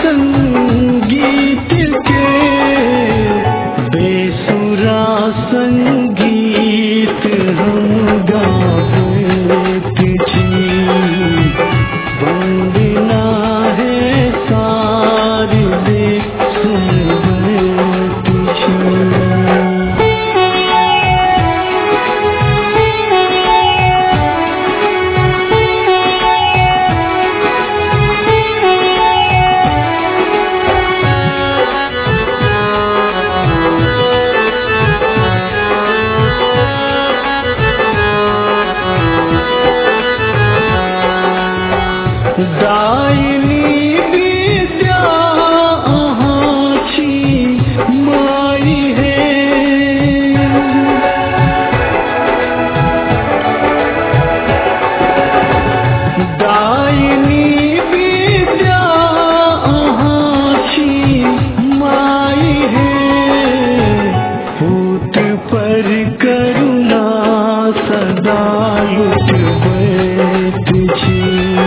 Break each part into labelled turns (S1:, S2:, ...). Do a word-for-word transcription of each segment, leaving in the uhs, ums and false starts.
S1: संगीत के बेसुरा संगीत हम गावत छी। वंदना है शारदे सुनबत छी। दायिनी विद्या अहाँ छी माई हे। दायिनी विद्या अहाँ छी माई हे। पूत पर करुणा सदा लुटबैत छी।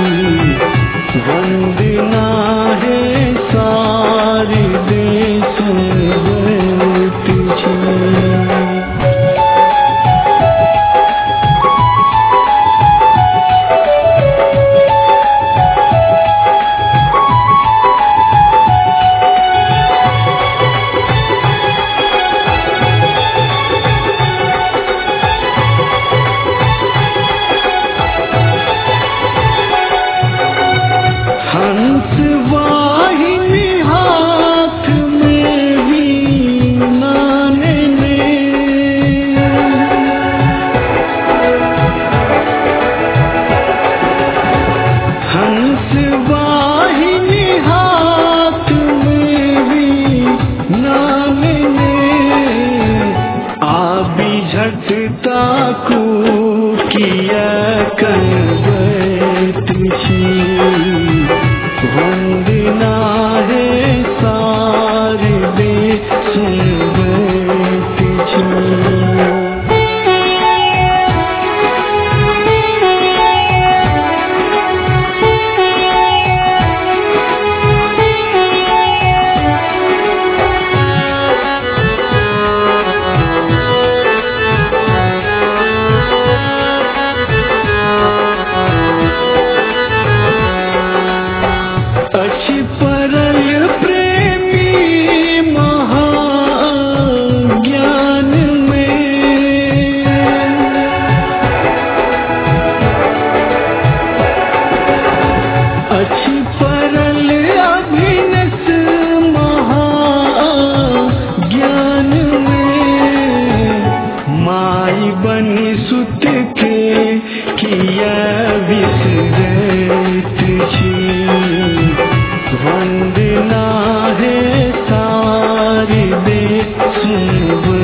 S1: वंदना है शारदे सुनबत छी। हंस वाहिनी हाथ में वीणा ने। हंस वाहिनी हाथ में वीणा ने। आबी झटता को किया करबैत छी। वंदना है शारदे सुनबत छी। अछि परल प्रेमी महाज्ञान में। अछि परल अभिनस महाज्ञान में। माई बनी सुत के किया बिसरैत छी। वंदना है शारदे सुनबत